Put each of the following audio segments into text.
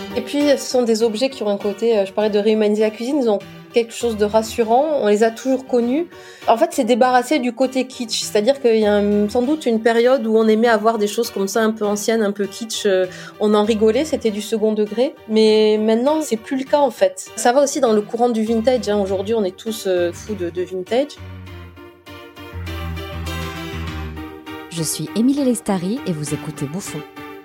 Et puis, ce sont des objets qui ont un côté, je parlais de réhumaniser la cuisine, ils ont quelque chose de rassurant, on les a toujours connus. En fait, c'est débarrassé du côté kitsch, c'est-à-dire qu'il y a sans doute une période où on aimait avoir des choses comme ça, un peu anciennes, un peu kitsch, on en rigolait, c'était du second degré, mais maintenant, c'est plus le cas en fait. Ça va aussi dans le courant du vintage, hein. Aujourd'hui, on est tous fous de vintage. Je suis Émilie Lestari et vous écoutez Bouffon.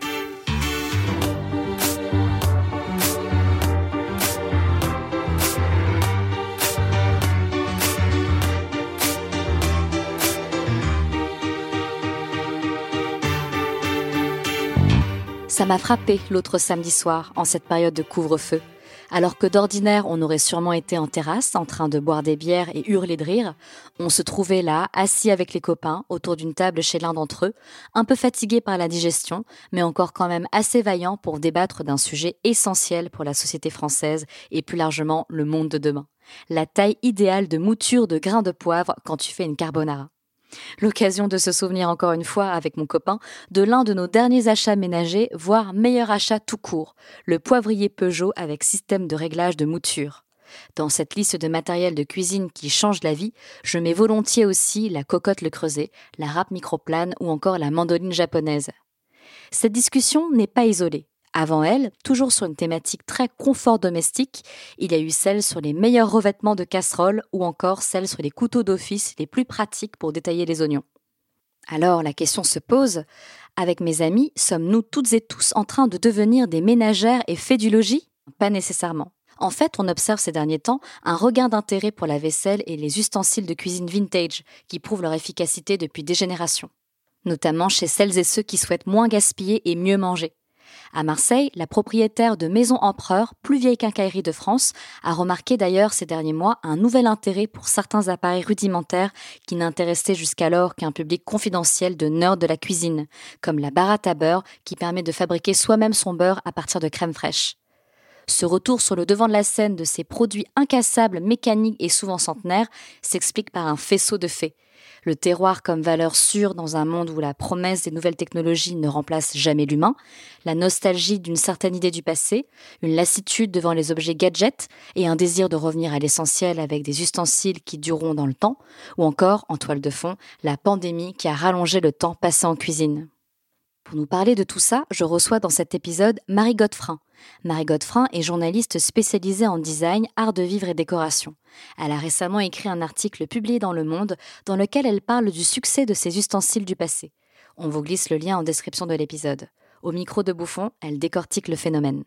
Ça m'a frappé l'autre samedi soir, en cette période de couvre-feu. Alors que d'ordinaire, on aurait sûrement été en terrasse, en train de boire des bières et hurler de rire, on se trouvait là, assis avec les copains, autour d'une table chez l'un d'entre eux, un peu fatigués par la digestion, mais encore quand même assez vaillants pour débattre d'un sujet essentiel pour la société française et plus largement le monde de demain. La taille idéale de mouture de grains de poivre quand tu fais une carbonara. L'occasion de se souvenir encore une fois avec mon copain de l'un de nos derniers achats ménagers, voire meilleur achat tout court, le poivrier Peugeot avec système de réglage de mouture. Dans cette liste de matériel de cuisine qui change la vie, je mets volontiers aussi la cocotte Le Creuset, la râpe microplane ou encore la mandoline japonaise. Cette discussion n'est pas isolée. Avant elle, toujours sur une thématique très confort domestique, il y a eu celle sur les meilleurs revêtements de casseroles ou encore celle sur les couteaux d'office les plus pratiques pour détailler les oignons. Alors la question se pose, avec mes amis, sommes-nous toutes et tous en train de devenir des ménagères et fait du logis ? Pas nécessairement. En fait, on observe ces derniers temps un regain d'intérêt pour la vaisselle et les ustensiles de cuisine vintage qui prouvent leur efficacité depuis des générations. Notamment chez celles et ceux qui souhaitent moins gaspiller et mieux manger. À Marseille, la propriétaire de Maison Empereur, plus vieille quincaillerie de France, a remarqué d'ailleurs ces derniers mois un nouvel intérêt pour certains appareils rudimentaires qui n'intéressaient jusqu'alors qu'un public confidentiel de nerds de la cuisine, comme la baratte à beurre qui permet de fabriquer soi-même son beurre à partir de crème fraîche. Ce retour sur le devant de la scène de ces produits incassables, mécaniques et souvent centenaires s'explique par un faisceau de faits. Le terroir comme valeur sûre dans un monde où la promesse des nouvelles technologies ne remplace jamais l'humain, la nostalgie d'une certaine idée du passé, une lassitude devant les objets gadgets et un désir de revenir à l'essentiel avec des ustensiles qui dureront dans le temps, ou encore, en toile de fond, la pandémie qui a rallongé le temps passé en cuisine. Pour nous parler de tout ça, je reçois dans cet épisode Marie Godefrein. Marie Godefrein est journaliste spécialisée en design, art de vivre et décoration. Elle a récemment écrit un article publié dans Le Monde dans lequel elle parle du succès de ces ustensiles du passé. On vous glisse le lien en description de l'épisode. Au micro de Bouffon, elle décortique le phénomène.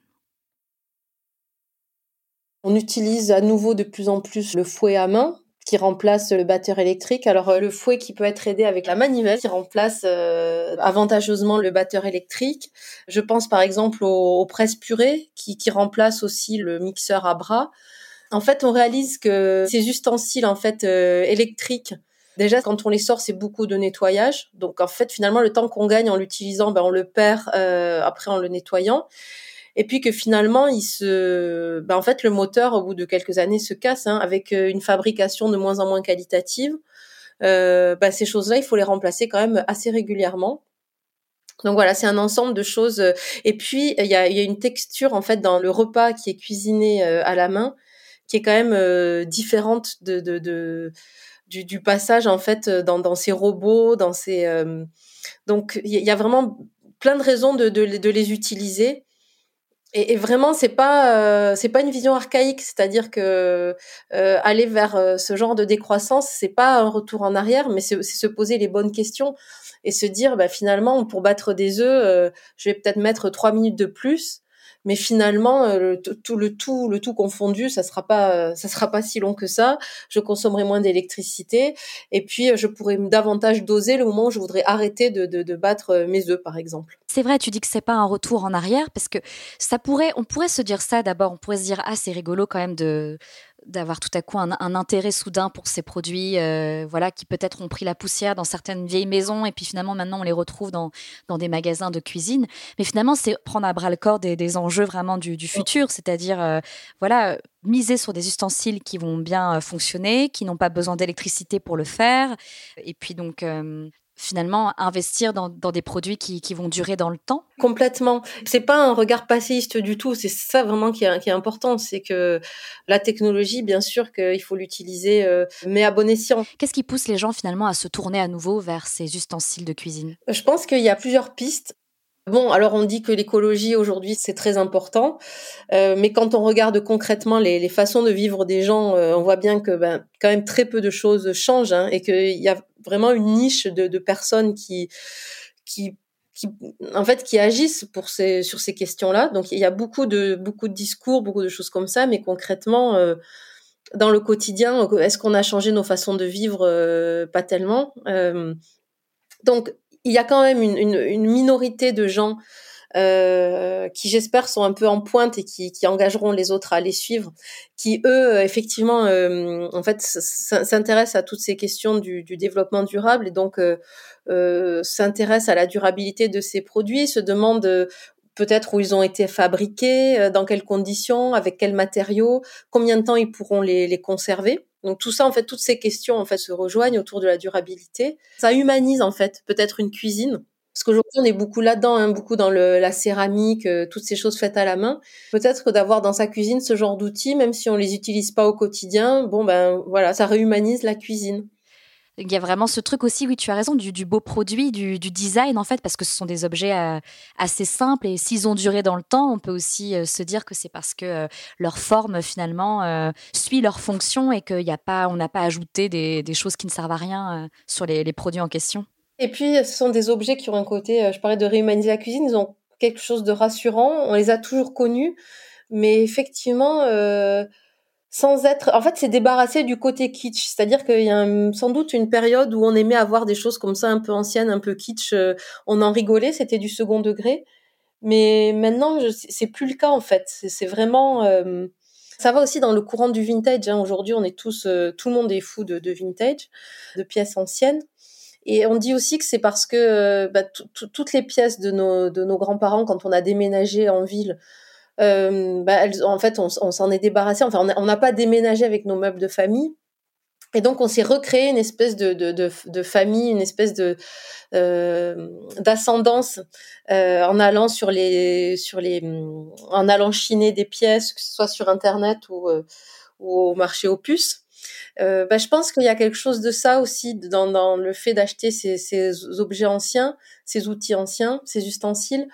On utilise à nouveau de plus en plus le fouet à main, qui remplace le batteur électrique. Alors le fouet qui peut être aidé avec la manivelle, qui remplace avantageusement le batteur électrique. Je pense par exemple aux presse-purée, qui remplace aussi le mixeur à bras. En fait, on réalise que ces ustensiles en fait électriques, déjà quand on les sort, c'est beaucoup de nettoyage. Donc en fait, finalement, le temps qu'on gagne en l'utilisant, on le perd après en le nettoyant. Et puis que finalement, en fait, le moteur, au bout de quelques années, se casse, avec une fabrication de moins en moins qualitative. Ces choses-là, il faut les remplacer quand même assez régulièrement. Donc voilà, c'est un ensemble de choses. Et puis, il y a une texture, en fait, dans le repas qui est cuisiné à la main, qui est quand même différente du passage, en fait, dans ces robots, dans ces... Donc, il y a vraiment plein de raisons de les utiliser. Et vraiment, c'est pas une vision archaïque, c'est-à-dire que aller vers ce genre de décroissance, c'est pas un retour en arrière, mais c'est se poser les bonnes questions et se dire, finalement, pour battre des œufs, je vais peut-être mettre 3 minutes de plus, mais finalement, le tout confondu, ça sera pas si long que ça. Je consommerai moins d'électricité et puis je pourrai davantage doser le moment où je voudrais arrêter de battre mes œufs, par exemple. C'est vrai, tu dis que c'est pas un retour en arrière parce que on pourrait se dire ça d'abord, on pourrait se dire c'est rigolo quand même d'avoir tout à coup un intérêt soudain pour ces produits qui peut-être ont pris la poussière dans certaines vieilles maisons et puis finalement maintenant on les retrouve dans des magasins de cuisine. Mais finalement, c'est prendre à bras le corps des enjeux vraiment du futur, c'est-à-dire miser sur des ustensiles qui vont bien fonctionner, qui n'ont pas besoin d'électricité pour le faire et puis donc finalement investir dans des produits qui vont durer dans le temps. Complètement. C'est pas un regard passéiste du tout. C'est ça vraiment qui est important. C'est que la technologie, bien sûr qu'il faut l'utiliser, mais à bon escient. Qu'est-ce qui pousse les gens finalement à se tourner à nouveau vers ces ustensiles de cuisine? Je pense qu'il y a plusieurs pistes. Bon, alors on dit que l'écologie aujourd'hui c'est très important, mais quand on regarde concrètement les façons de vivre des gens, on voit bien que quand même très peu de choses changent, hein, et qu'il y a vraiment une niche de personnes qui qui en fait qui agissent sur ces questions-là. Donc il y a beaucoup de discours, beaucoup de choses comme ça, mais concrètement dans le quotidien, est-ce qu'on a changé nos façons de vivre? Pas tellement. Donc il y a quand même une minorité de gens qui j'espère sont un peu en pointe et qui engageront les autres à les suivre, qui eux effectivement en fait s'intéressent à toutes ces questions du développement durable et donc s'intéressent à la durabilité de ces produits, se demandent peut-être où ils ont été fabriqués, dans quelles conditions, avec quels matériaux, combien de temps ils pourront les conserver. Donc tout ça, en fait, toutes ces questions en fait se rejoignent autour de la durabilité. Ça humanise en fait peut-être une cuisine. Parce qu'aujourd'hui, on est beaucoup là-dedans, hein, beaucoup dans la céramique, toutes ces choses faites à la main. Peut-être que d'avoir dans sa cuisine ce genre d'outils, même si on les utilise pas au quotidien, bon ben voilà, ça réhumanise la cuisine. Il y a vraiment ce truc aussi, oui, tu as raison, du beau produit, du design en fait, parce que ce sont des objets assez simples et s'ils ont duré dans le temps, on peut aussi se dire que c'est parce que leur forme finalement suit leur fonction et qu'on n'a pas ajouté des choses qui ne servent à rien sur les produits en question. Et puis, ce sont des objets qui ont un côté, je parlais de réhumaniser la cuisine, ils ont quelque chose de rassurant. On les a toujours connus, mais effectivement, sans être... En fait, c'est débarrassé du côté kitsch. C'est-à-dire qu'il y a sans doute une période où on aimait avoir des choses comme ça, un peu anciennes, un peu kitsch. On en rigolait, c'était du second degré. Mais maintenant, c'est plus le cas, en fait. C'est vraiment... ça va aussi dans le courant du vintage, hein. Aujourd'hui, on est tous... tout le monde est fou de vintage, de pièces anciennes. Et on dit aussi que c'est parce que toutes les pièces de nos grands-parents, quand on a déménagé en ville, en fait, on s'en est débarrassé. Enfin, on n'a pas déménagé avec nos meubles de famille. Et donc, on s'est recréé une espèce de famille, une espèce d'ascendance en allant en allant chiner des pièces, que ce soit sur Internet ou au marché aux puces. Je pense qu'il y a quelque chose de ça aussi dans le fait d'acheter ces objets anciens, ces outils anciens, ces ustensiles,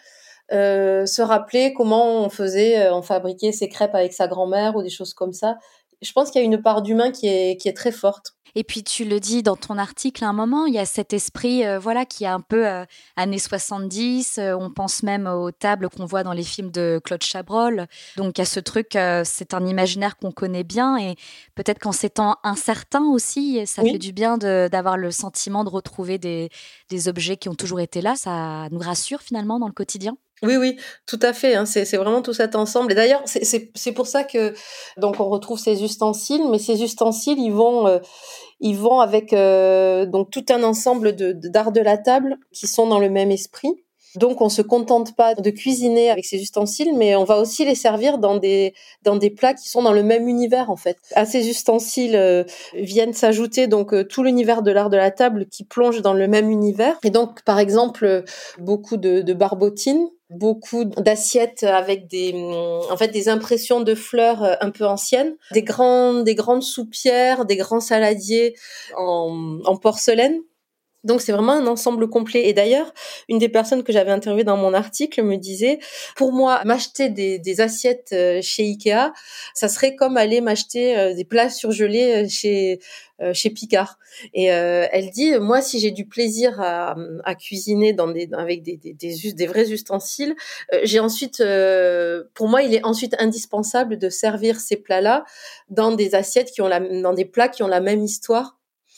se rappeler comment on fabriquait ses crêpes avec sa grand-mère ou des choses comme ça. Je pense qu'il y a une part d'humain qui est très forte. Et puis tu le dis dans ton article à un moment, il y a cet esprit voilà qui est un peu années 70, on pense même aux tables qu'on voit dans les films de Claude Chabrol. Donc il y a ce truc, c'est un imaginaire qu'on connaît bien et peut-être qu'en ces temps incertains aussi, ça fait Oui. du bien d'avoir le sentiment de retrouver des objets qui ont toujours été là, ça nous rassure finalement dans le quotidien. Oui, oui, tout à fait, hein, c'est vraiment tout cet ensemble et d'ailleurs, c'est pour ça que donc on retrouve ces ustensiles, mais ces ustensiles, ils vont avec, donc tout un ensemble d'art de la table qui sont dans le même esprit. Donc on se contente pas de cuisiner avec ces ustensiles, mais on va aussi les servir dans des plats qui sont dans le même univers, en fait. À ces ustensiles, viennent s'ajouter donc tout l'univers de l'art de la table qui plonge dans le même univers. Et donc, par exemple, beaucoup de barbotines, beaucoup d'assiettes avec en fait, des impressions de fleurs un peu anciennes, des grandes soupières, des grands saladiers en porcelaine. Donc c'est vraiment un ensemble complet. Et d'ailleurs, une des personnes que j'avais interviewées dans mon article me disait, pour moi, m'acheter des assiettes chez Ikea, ça serait comme aller m'acheter des plats surgelés chez Picard. Et elle dit, moi, si j'ai du plaisir à cuisiner avec des vrais ustensiles, j'ai ensuite, pour moi, il est ensuite indispensable de servir ces plats-là dans des assiettes dans des plats qui ont la même histoire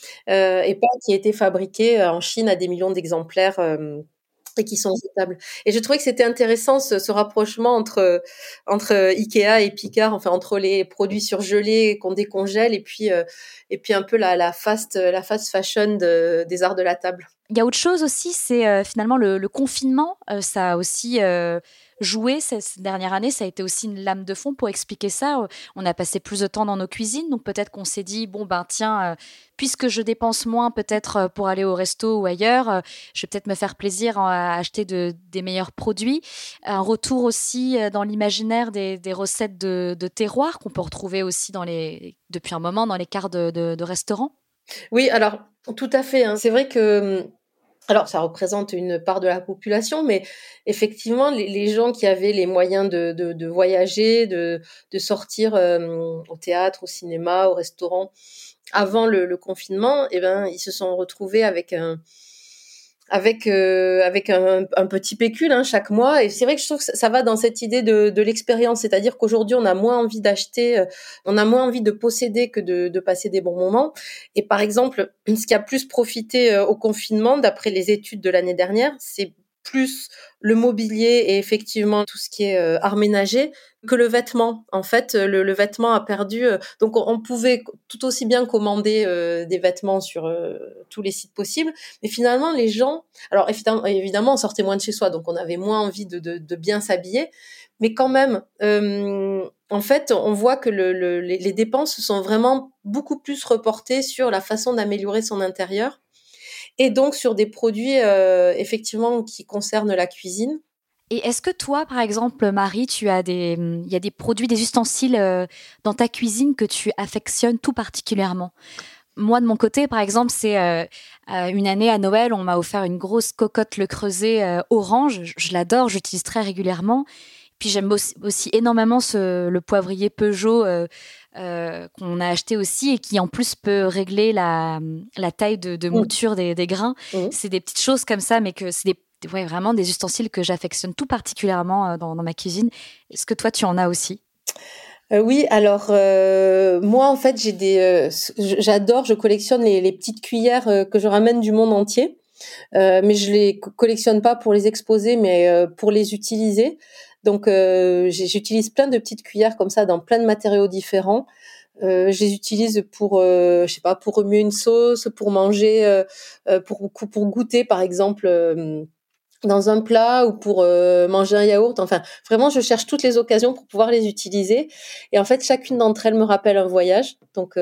et pas qui a été fabriqué en Chine à des millions d'exemplaires et qui sont jetables. Et je trouvais que c'était intéressant ce rapprochement entre Ikea et Picard, enfin entre les produits surgelés qu'on décongèle et puis un peu la fast fashion des arts de la table. Il y a autre chose aussi, c'est finalement le confinement. Ça a aussi joué cette dernière année, ça a été aussi une lame de fond pour expliquer ça. On a passé plus de temps dans nos cuisines, donc peut-être qu'on s'est dit, bon ben tiens, puisque je dépense moins peut-être pour aller au resto ou ailleurs, je vais peut-être me faire plaisir à acheter des meilleurs produits. Un retour aussi dans l'imaginaire des recettes de terroir qu'on peut retrouver aussi depuis un moment dans les cartes de restaurants. Oui, alors tout à fait, hein. C'est vrai que alors ça représente une part de la population, mais effectivement les gens qui avaient les moyens de voyager, de sortir au théâtre, au cinéma, au restaurant avant le confinement, eh ben ils se sont retrouvés avec un petit pécule chaque mois. Et c'est vrai que je trouve que ça va dans cette idée de l'expérience, c'est-à-dire qu'aujourd'hui on a moins envie d'acheter, on a moins envie de posséder que de passer des bons moments. Et par exemple, ce qui a plus profité au confinement, d'après les études de l'année dernière, c'est plus le mobilier et effectivement tout ce qui est art ménager que le vêtement. En fait, le vêtement a perdu. Donc on pouvait tout aussi bien commander des vêtements sur tous les sites possibles, mais finalement les gens, alors évidemment on sortait moins de chez soi, donc on avait moins envie de bien s'habiller, mais quand même, en fait, on voit que les dépenses sont vraiment beaucoup plus reportées sur la façon d'améliorer son intérieur et donc sur des produits effectivement qui concernent la cuisine. Et est-ce que toi, par exemple, Marie, il y a des produits, des ustensiles dans ta cuisine que tu affectionnes tout particulièrement? Moi, de mon côté, par exemple, c'est une année à Noël, on m'a offert une grosse cocotte Le Creuset orange. Je l'adore, j'utilise très régulièrement. Puis j'aime aussi énormément le poivrier Peugeot qu'on a acheté aussi et qui en plus peut régler la taille de mouture des grains. Mmh. C'est des petites choses comme ça, mais que c'est vraiment des ustensiles que j'affectionne tout particulièrement dans ma cuisine. Est-ce que toi, tu en as aussi? Oui, alors moi en fait j'adore, je collectionne les petites cuillères que je ramène du monde entier, mais je les collectionne pas pour les exposer, mais pour les utiliser. Donc j'utilise plein de petites cuillères comme ça dans plein de matériaux différents. Je les utilise pour, je sais pas, pour remuer une sauce, pour manger, pour goûter par exemple. Dans un plat ou pour manger un yaourt. Enfin, vraiment, je cherche toutes les occasions pour pouvoir les utiliser. Et en fait, chacune d'entre elles me rappelle un voyage. Donc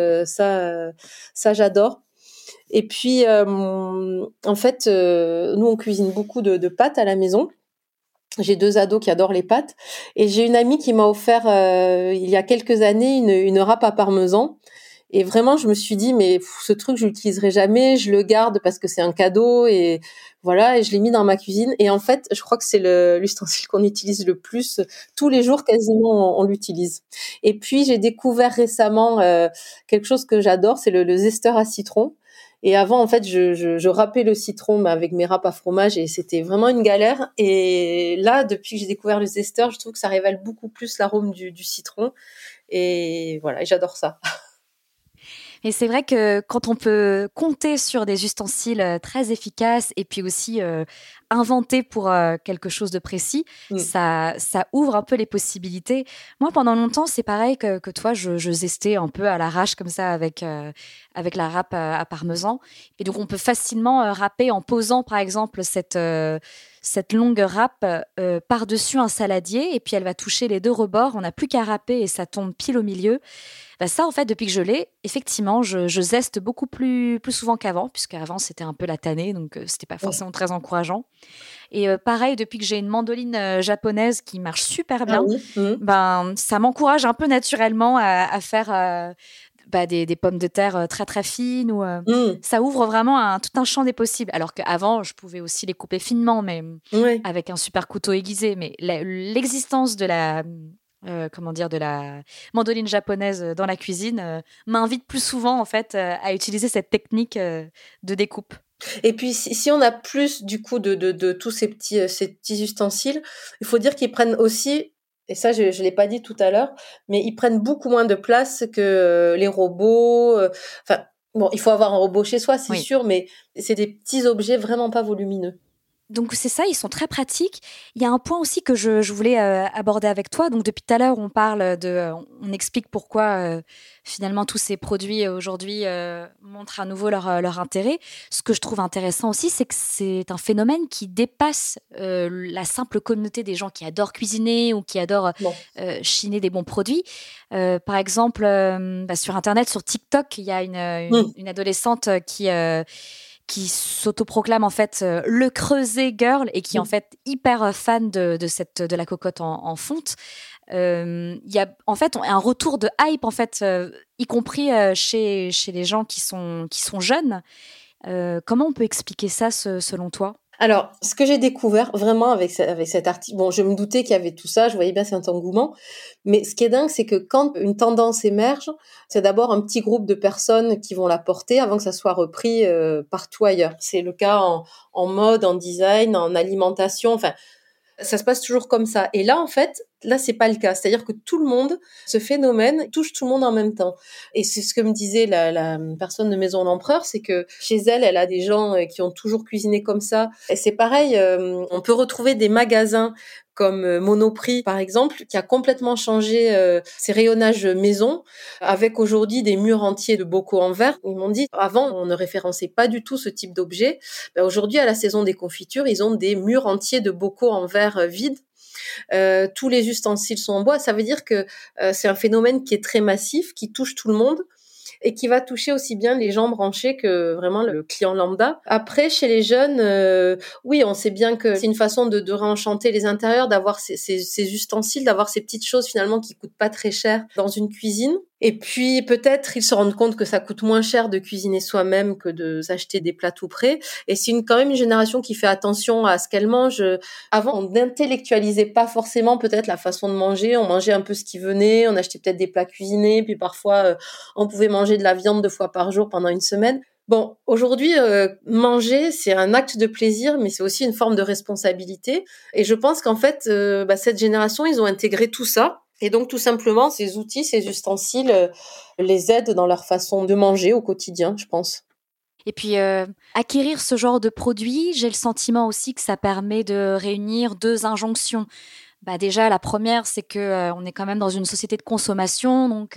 ça j'adore. Et puis, en fait, nous, on cuisine beaucoup de pâtes à la maison. J'ai 2 ados qui adorent les pâtes. Et j'ai une amie qui m'a offert, il y a quelques années, une râpe à parmesan. Et vraiment, je me suis dit, mais ce truc, je l'utiliserai jamais, je le garde parce que c'est un cadeau et voilà, et je l'ai mis dans ma cuisine. Et en fait, je crois que c'est l'ustensile qu'on utilise le plus. Tous les jours, quasiment, on l'utilise. Et puis, j'ai découvert récemment quelque chose que j'adore, c'est le zesteur à citron. Et avant, en fait, je râpais le citron avec mes râpes à fromage et c'était vraiment une galère. Et là, depuis que j'ai découvert le zesteur, je trouve que ça révèle beaucoup plus l'arôme du citron. Et voilà, et j'adore ça. Et c'est vrai que quand on peut compter sur des ustensiles très efficaces et puis aussi inventés pour quelque chose de précis, Mm. ça ouvre un peu les possibilités. Moi, pendant longtemps, c'est pareil que toi, je zestais un peu à l'arrache comme ça avec la râpe à parmesan. Et donc, on peut facilement râper en posant, par exemple, cette longue râpe par-dessus un saladier et puis elle va toucher les deux rebords. On n'a plus qu'à râper et ça tombe pile au milieu. Bah ça, en fait, depuis que je l'ai, effectivement, je zeste beaucoup plus souvent qu'avant, puisqu'avant, c'était un peu la tannée, donc c'était pas Ouais. forcément très encourageant. Et pareil, depuis que j'ai une mandoline japonaise qui marche super Ah bien, oui. Mm. ben, ça m'encourage un peu naturellement à faire des pommes de terre très très fines. Mm. Ça ouvre vraiment tout un champ des possibles. Alors qu'avant, je pouvais aussi les couper finement, mais Ouais. avec un super couteau aiguisé. Mais l'existence de la de la mandoline japonaise dans la cuisine m'invite plus souvent en fait à utiliser cette technique de découpe. Et puis si on a plus du coup de tous ces petits ustensiles, il faut dire qu'ils prennent aussi, et ça je l'ai pas dit tout à l'heure, mais ils prennent beaucoup moins de place que les robots. Enfin bon, il faut avoir un robot chez soi, c'est Oui. sûr, mais c'est des petits objets vraiment pas volumineux. Donc c'est ça, ils sont très pratiques. Il y a un point aussi que je voulais aborder avec toi. Donc depuis tout à l'heure, on explique pourquoi finalement tous ces produits aujourd'hui montrent à nouveau leur intérêt. Ce que je trouve intéressant aussi, c'est que c'est un phénomène qui dépasse la simple communauté des gens qui adorent cuisiner ou qui adorent chiner des bons produits. Par exemple, sur Internet, sur TikTok, il y a une adolescente qui s'autoproclame en fait le creuset girl et qui est en fait hyper fan de la cocotte en fonte. Il y a en fait un retour de hype en fait, y compris chez les gens qui sont jeunes. Comment on peut expliquer ça selon toi ? Alors, ce que j'ai découvert vraiment avec cet article, bon, je me doutais qu'il y avait tout ça, je voyais bien cet engouement, mais ce qui est dingue, c'est que quand une tendance émerge, c'est d'abord un petit groupe de personnes qui vont la porter avant que ça soit repris partout ailleurs. C'est le cas en mode, en design, en alimentation, enfin, ça se passe toujours comme ça. Et là, en fait, c'est pas le cas. C'est-à-dire que tout le monde, ce phénomène touche tout le monde en même temps. Et c'est ce que me disait la personne de Maison l'Empereur, c'est que chez elle a des gens qui ont toujours cuisiné comme ça. Et c'est pareil, on peut retrouver des magasins comme Monoprix, par exemple, qui a complètement changé ses rayonnages maison, avec aujourd'hui des murs entiers de bocaux en verre. Ils m'ont dit, avant, on ne référençait pas du tout ce type d'objet. Aujourd'hui, à la saison des confitures, ils ont des murs entiers de bocaux en verre vides. Tous les ustensiles sont en bois. Ça veut dire que c'est un phénomène qui est très massif, qui touche tout le monde et qui va toucher aussi bien les gens branchés que vraiment le client lambda. Après, chez les jeunes, oui, on sait bien que c'est une façon de réenchanter les intérieurs, d'avoir ces ustensiles, d'avoir ces petites choses finalement qui coûtent pas très cher dans une cuisine. Et puis peut-être ils se rendent compte que ça coûte moins cher de cuisiner soi-même que de s'acheter des plats tout prêts. Et c'est quand même une génération qui fait attention à ce qu'elle mange. Avant, on n'intellectualisait pas forcément peut-être la façon de manger. On mangeait un peu ce qui venait, on achetait peut-être des plats cuisinés, puis parfois on pouvait manger de la viande 2 fois par jour pendant une semaine. Bon, aujourd'hui, manger, c'est un acte de plaisir, mais c'est aussi une forme de responsabilité. Et je pense qu'en fait, cette génération, ils ont intégré tout ça. Et donc, tout simplement, ces outils, ces ustensiles les aident dans leur façon de manger au quotidien, je pense. Et puis, acquérir ce genre de produit, j'ai le sentiment aussi que ça permet de réunir 2 injonctions. Déjà, la première, c'est que on est quand même dans une société de consommation, donc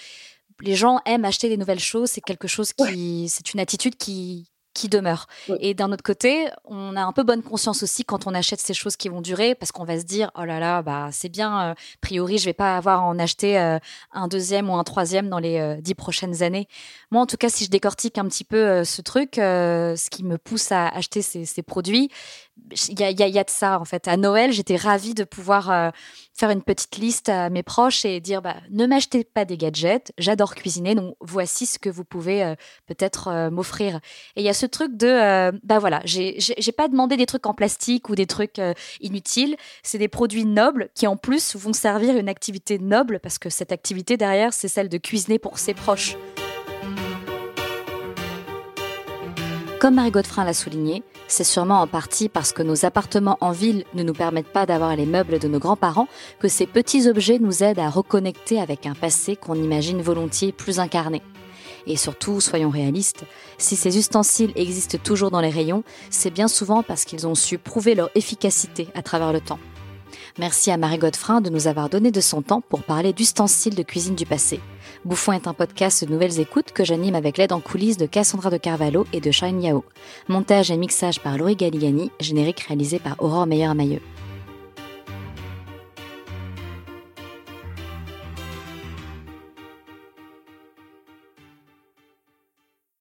les gens aiment acheter des nouvelles choses. C'est quelque chose c'est une attitude qui demeure. Oui. Et d'un autre côté, on a un peu bonne conscience aussi quand on achète ces choses qui vont durer, parce qu'on va se dire, oh là là, c'est bien, a priori, je vais pas avoir à en acheter un deuxième ou un troisième dans les 10 prochaines années. Moi, en tout cas, si je décortique un petit peu ce truc, ce qui me pousse à acheter ces produits, il y a de ça, en fait. À Noël, j'étais ravie de pouvoir faire une petite liste à mes proches et dire, ne m'achetez pas des gadgets, j'adore cuisiner, donc voici ce que vous pouvez peut-être m'offrir. Et il y a ce truc de, voilà, j'ai pas demandé des trucs en plastique ou des trucs inutiles, c'est des produits nobles qui en plus vont servir une activité noble, parce que cette activité derrière, c'est celle de cuisiner pour ses proches. Comme Marie Godefrin l'a souligné, c'est sûrement en partie parce que nos appartements en ville ne nous permettent pas d'avoir les meubles de nos grands-parents que ces petits objets nous aident à reconnecter avec un passé qu'on imagine volontiers plus incarné. Et surtout, soyons réalistes, si ces ustensiles existent toujours dans les rayons, c'est bien souvent parce qu'ils ont su prouver leur efficacité à travers le temps. Merci à Marie Godefrin de nous avoir donné de son temps pour parler d'ustensiles de cuisine du passé. Bouffon est un podcast de nouvelles écoutes que j'anime avec l'aide en coulisses de Cassandra de Carvalho et de Shine Yao. Montage et mixage par Laurie Galigani, générique réalisé par Aurore Meyer-Mailleux.